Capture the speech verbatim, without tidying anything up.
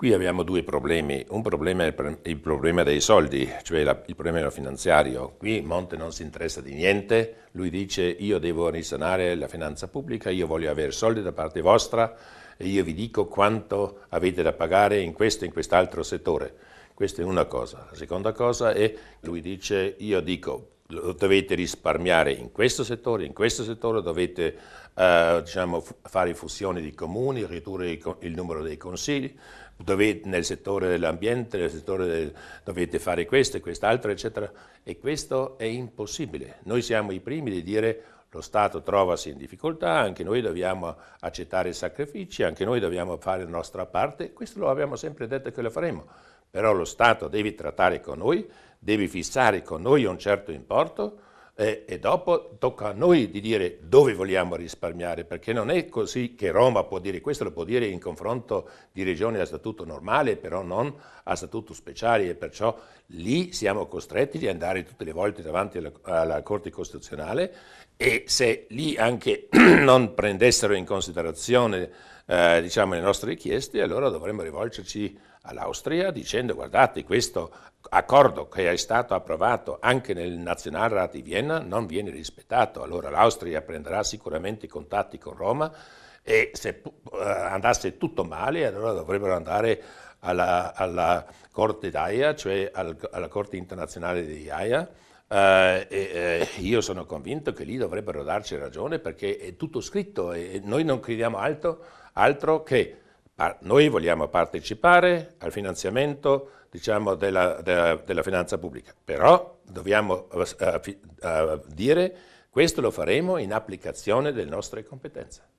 Qui abbiamo due problemi. Un problema è il il problema dei soldi, cioè la- il problema finanziario. Qui Monte non si interessa di niente, lui dice io devo risanare la finanza pubblica, io voglio avere soldi da parte vostra e io vi dico quanto avete da pagare in questo e in quest'altro settore. Questa è una cosa. La seconda cosa è, lui dice io dico lo dovete risparmiare in questo settore, in questo settore dovete eh, diciamo, fu- fare fusioni di comuni, ridurre i co- il numero dei consigli, dovete, nel settore dell'ambiente, nel settore del, dovete fare questo e quest'altro, eccetera. E questo è impossibile. Noi siamo i primi di dire lo Stato trovasi in difficoltà, anche noi dobbiamo accettare sacrifici, anche noi dobbiamo fare la nostra parte, questo lo abbiamo sempre detto che lo faremo, però lo Stato deve trattare con noi, deve fissare con noi un certo importo eh, e dopo tocca a noi di dire dove vogliamo risparmiare, perché non è così che Roma può dire, questo lo può dire in confronto di regioni a statuto normale, però non a statuto speciale e perciò lì siamo costretti di andare tutte le volte davanti alla, alla Corte Costituzionale e se lì anche non prendessero in considerazione eh, diciamo, le nostre richieste, allora dovremmo rivolgerci all'Austria dicendo guardate questo accordo che è stato approvato anche nel Nazionalrat di Vienna non viene rispettato, allora l'Austria prenderà sicuramente contatti con Roma e se uh, andasse tutto male allora dovrebbero andare alla, alla Corte d'Aia, cioè al, alla Corte internazionale di Haia. Uh, e, eh, io sono convinto che lì dovrebbero darci ragione perché è tutto scritto e noi non crediamo altro, altro che noi vogliamo partecipare al finanziamento diciamo, della, della, della finanza pubblica, però dobbiamo uh, uh, dire questo lo faremo in applicazione delle nostre competenze.